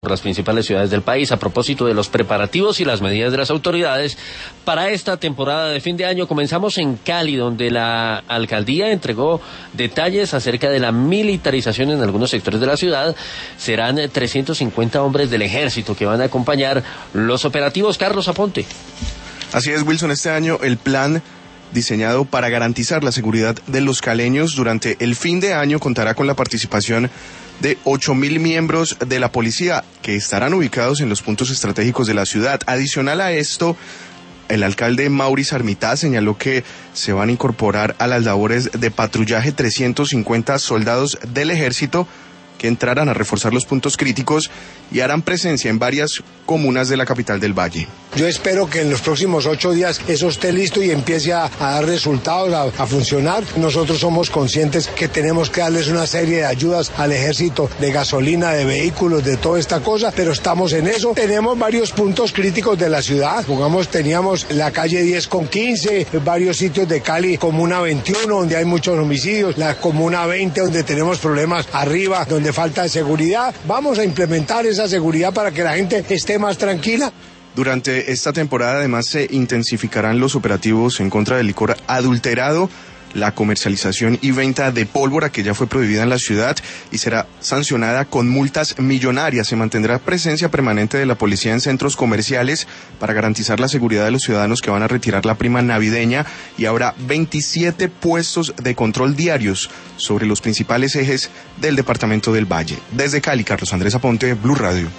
por las principales ciudades del país a propósito de los preparativos y las medidas de las autoridades para esta temporada de fin de año. Comenzamos en Cali, donde la alcaldía entregó detalles acerca de la militarización en algunos sectores de la ciudad. Serán 350 hombres del ejército que van a acompañar los operativos. Carlos Aponte. Así es, Wilson, este año el plan diseñado para garantizar la seguridad de los caleños durante el fin de año contará con la participación de 8.000 miembros de la policía que estarán ubicados en los puntos estratégicos de la ciudad. Adicional a esto, el alcalde Mauricio Armitá señaló que se van a incorporar a las labores de patrullaje 350 soldados del ejército que entrarán a reforzar los puntos críticos y harán presencia en varias comunas de la capital del Valle. Yo espero que en los próximos 8 días eso esté listo y empiece a dar resultados, a funcionar. Nosotros somos conscientes que tenemos que darles una serie de ayudas al ejército, de gasolina, de vehículos, de toda esta cosa, pero estamos en eso. Tenemos varios puntos críticos de la ciudad. Teníamos la calle 10 con 15, varios sitios de Cali, comuna 21, donde hay muchos homicidios, la comuna 20, donde tenemos problemas arriba, donde falta seguridad. Vamos a implementar esa seguridad para que la gente esté más tranquila. Durante esta temporada además se intensificarán los operativos en contra del licor adulterado, la comercialización y venta de pólvora que ya fue prohibida en la ciudad y será sancionada con multas millonarias. Se mantendrá presencia permanente de la policía en centros comerciales para garantizar la seguridad de los ciudadanos que van a retirar la prima navideña y habrá 27 puestos de control diarios sobre los principales ejes del departamento del Valle. Desde Cali, Carlos Andrés Aponte, Blue Radio.